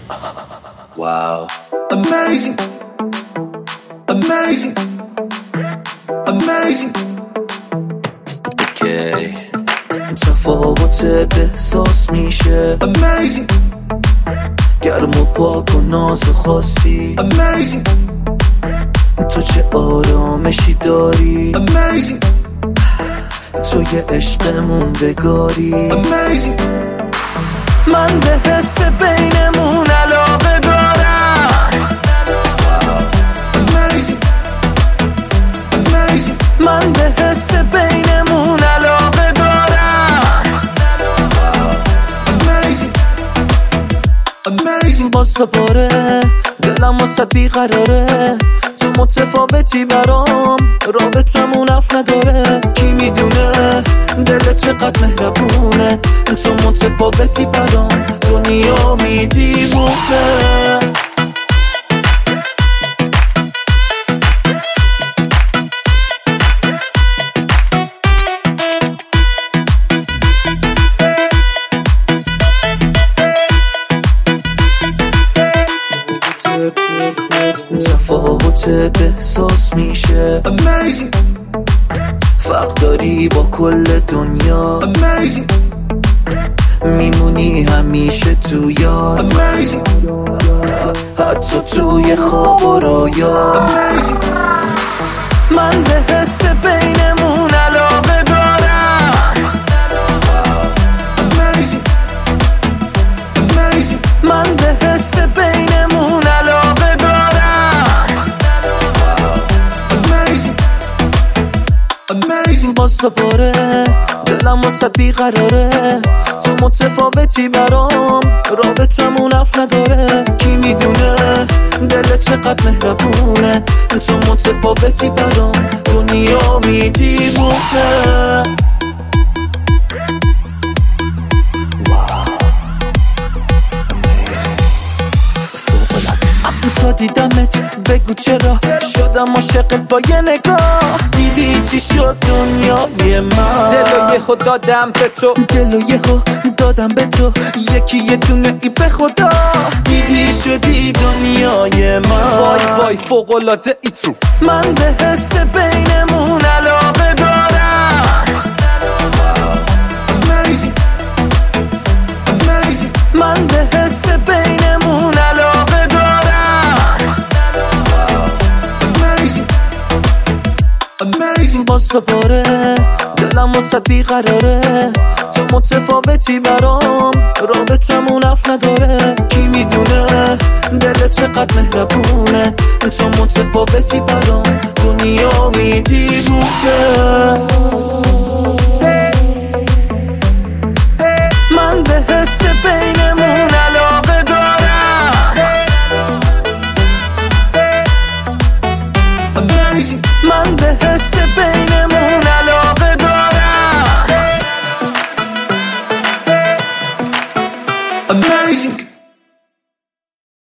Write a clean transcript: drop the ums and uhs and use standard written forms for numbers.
Wow. Amazing. Amazing. Amazing. Okay. تفاوت احساس میشه. Amazing. گرم و پاک و ناز خاصی. Amazing. تو چه آرامشی داری. Amazing. تو یه عشق موندگاری. Amazing. من به حس بینمون علاقه دارم. Amazing. Amazing. من به حس بینمون علاقه دارم. Amazing. Amazing. باز دوباره دلم واسه بیقراره، تو متفاوتی برام، رابطمون اف نداره. کی میدونه دلت چقدر مهربونه، تو متفاوتی برام، دنیا میدیونه. تفاوت احساس میشه. Amazing. فرق داری با کل دنیا. Amazing. میمونی همیشه تو یاد. Amazing. حتی توی خواب و رویا. Amazing. من به حس بینمون علاقه دارم. Amazing. Amazing. من به حس بینمون علاقه دارم. Amazing. Amazing. باز دوباره دلم واسه بیقراره، تو متفاوتی برام، رابطمون اف نداره. کی میدونه دلت چقدر مهربونه، تو متفاوتی برام، دنیا میدیونه. تا دیدمت بگو چرا شدم عاشقت با یه نگاه. دیدی چی شد دنیای من، دلو یهو دادم به تو، دلو یهو دادم به تو، یکی یه دونه ای به خدا. دیدی شدی دنیای من، وای وای فوق‌العاده ای تو. من به حس بینمون علاقه دارم. Amazing. Amazing. من به حس بینمون علاقه دارم. Amazing. Amazing. باز دوباره دلم واسه بیقراره، تو متفاوتی برام، رابطمون اف نداره. کی میدونه دلت چقدر مهربونه، تو متفاوتی برام، دنیا میدیونه.